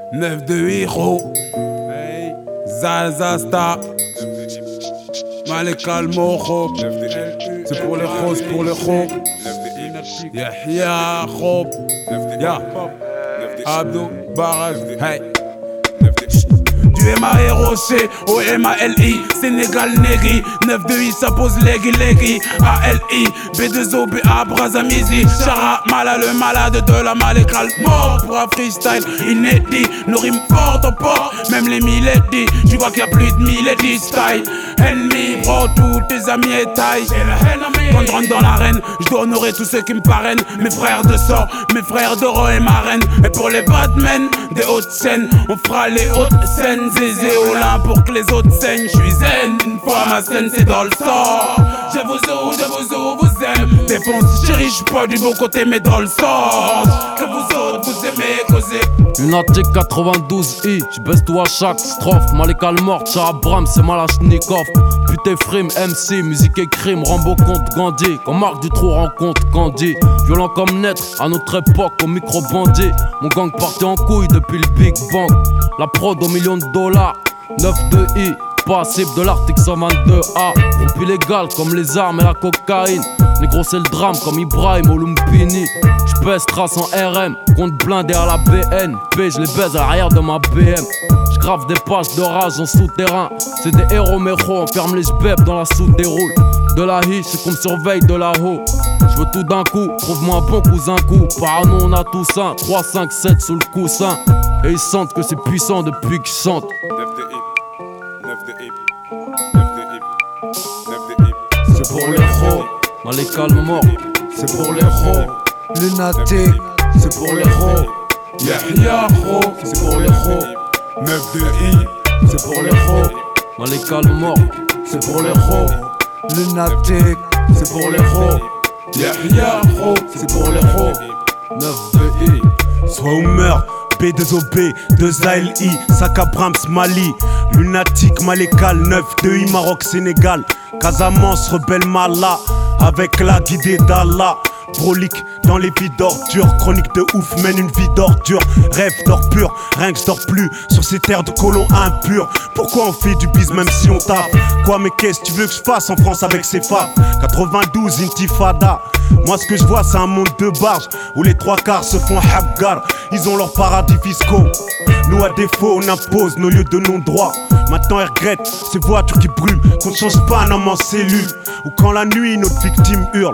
9 de héros. Hey. Zalzasta. Malek Al-Mokho. C'est pour les roses, c'est pour les roses. Yahya Khob. Ya Abdou Baraj. Hey. Du M-A-R-O-C au M-A-L-I, Sénégal Negri, 9-2-I, ça pose Legui, A-L-I, B2-O, B-A, Brazamizi, Chara, Mala, le malade de la Malek Al-Mokho. Pour un freestyle inédit, nos rimes portent au port, même les milady, tu vois qu'il y a plus de milady style. Ennemi, bro, tous tes amis et taille. Quand je rentre dans l'arène, je dois honorer tous ceux qui me parrainent. Mes frères de sang, mes frères d'Oro et Marraine. Et pour les Batmen des hautes scènes, on fera les hautes scènes. Zézé Olin pour que les autres saignent. Je suis zen, une fois ma scène c'est dans le sang. Je vous aime. Défonce chérie, je suis pas du bon côté mais dans le sang. Que vous autres vous aimez causer. Lunatic 92i, j'baisse tout à chaque strophe. Malek Al-Mokho, Chabram, c'est Malachnikov. Putain frime, MC, musique et crime, Rambo contre Gandhi. Quand Marc Dutroux rencontre Candy. Violent comme naître, à notre époque, au micro-bandit. Mon gang partait en couille depuis le Big Bang. La prod au million de dollars, 9-2-I. Passible de l'Arctic 122A. Rompu légal comme les armes et la cocaïne. Négro c'est le drame comme Ibrahim au Lumpini. J'pèse trace en RM, compte blindé à la BNP. J'les baise à l'arrière de ma BM. J'grave des pages d'orage en souterrain. C'est des héros méros, on ferme les jbeb dans la soude-déroule. De la hi, c'est qu'on me surveille de là-haut. J'veux tout d'un coup, trouve-moi un bon cousin coup. Parano on a tous un, 3, 5, 7 sous le coussin. Et ils sentent que c'est puissant depuis qu'ils chantent. 9 de hip. C'est pour les ros, Malek Al-Mokho. C'est pour les ros, Lunatic. c'est pour les ros, Yahya Khob. c'est pour les ros, 9 de I. c'est pour les ros, Malek Al-Mokho. C'est pour les ros, Lunatic. c'est pour les ros, Yahya Khob. c'est pour les ros. 9-2-I. Soit on meurt, B2OB, 2ALI, Saka Brahms, Mali, Lunatic, Malekal, 9-2I, Maroc, Sénégal, Casamance, rebelle Mala, avec la guidée d'Allah. Brolique dans les vies d'ordures, chronique de ouf, mène une vie d'ordure. Rêve d'or pur, rien que je dors plus sur ces terres de colons impurs. Pourquoi on fait du bise même si on taffe? Quoi mais qu'est-ce que tu veux que je fasse en France avec ces femmes? 92 intifada. Moi ce que je vois c'est un monde de barges où les trois quarts se font habgar. Ils ont leurs paradis fiscaux. Nous à défaut on impose nos lieux de non-droit. Maintenant ils regrettent ces voitures qui brûlent, qu'on ne change pas un homme en cellule. Ou quand la nuit notre victime hurle.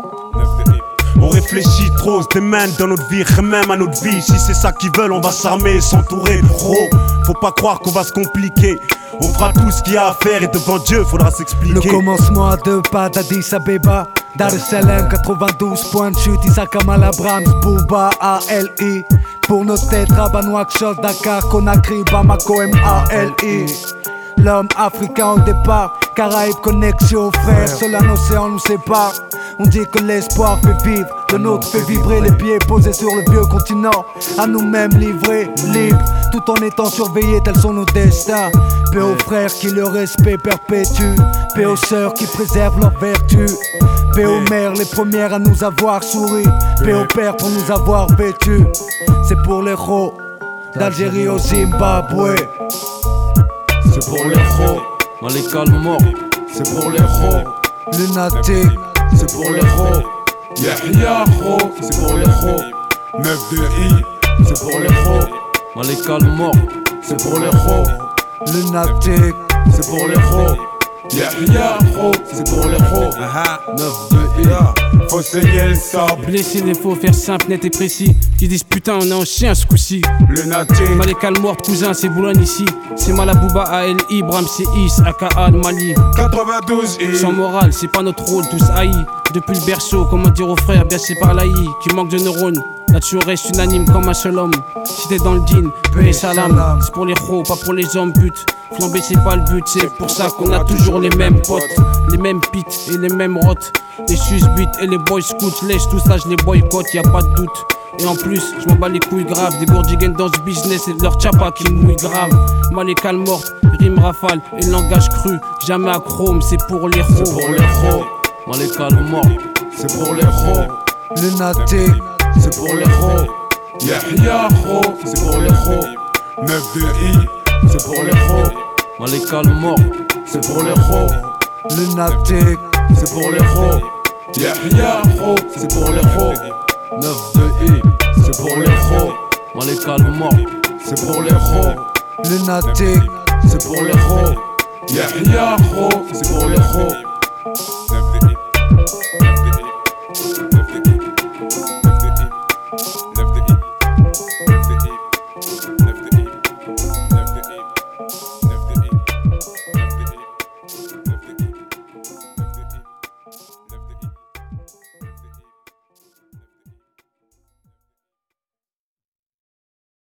On réfléchit trop, on se démène dans notre vie, même à notre vie. Si c'est ça qu'ils veulent, on va s'armer et s'entourer de gros. Faut pas croire qu'on va se compliquer. On fera tout ce qu'il y a à faire et devant Dieu, faudra s'expliquer. Le commencement à deux pas d'Addis Abeba. Dar es Salaam, 92 points de chute. Isaac Amal Abrams, Bouba, A-L-I. Pour nos têtes, Rabat, Nouakchott, Dakar, Conakry, Bamako, M-A-L-I. L'homme africain au départ, Caraïbes, connexion, frère. Seul un océan nous sépare. On dit que l'espoir fait vivre, le nôtre fait vibrer. Les pieds posés sur le vieux continent, à nous-mêmes livrés, libres, tout en étant surveillés, tels sont nos destins. Paix aux frères qui le respect perpétue, paix aux sœurs qui préservent leur vertu, paix aux mères les premières à nous avoir souri, paix aux pères pour nous avoir vêtus. C'est pour les héros d'Algérie au Zimbabwe. C'est pour les ros, Malek Al-Mokho. C'est pour les ros, Lunatic. c'est pour les ros, Yahya Khob. c'est pour les ros, 9 de I. c'est pour les ros, Malek Al-Mokho. C'est pour les ros, Lunatic. c'est pour les ros, Yahya Khob. c'est pour les ros. 9-2-I. Faut saigner le sable. Blesser les faux, faire simple, net et précis. Qui disent putain, on est en chien ce coup-ci. Lunatic. Malek Al-Mokho, cousin, c'est Boulogne ici. C'est Malabouba, A-L-I, Bram, c'est Is, A-K-A, Mali. 92 I. Sans morale, c'est pas notre rôle, tous haïs. Depuis le berceau, comment dire aux frères, bercés par l'AI, qui manque de neurones. Là-dessus on reste unanime comme un seul homme. Si t'es dans le jean, paix et salam. C'est pour les ros, pas pour les hommes, but. Flamber c'est pas le but, c'est pour ça qu'on a toujours les mêmes potes. Les mêmes pits et les mêmes rottes. Les susbits et les boys scouts, lèche tout ça je les boycotte, y a pas de doute. Et en plus, je m'en bats les couilles graves. Des gourdigans dans ce business et de leur tchapa qui mouille grave. Malek Al-Mokho, rime rafale et langage cru. Jamais à chrome, c'est pour les ros. C'est pour les ros, Malek Al-Mokho. C'est pour les ros, Lunatic. c'est pour les ros, Yahya Khob. c'est pour les ros, 9-2-I, c'est pour les gros. Malika le mort, C'est pour les gros. Lunatic, C'est pour les gros. Yahya gros, c'est pour les gros. 9-2-I, C'est pour les gros. Malika le mort, C'est pour les gros. Lunatic, C'est pour les gros. Yahya gros, c'est pour les gros.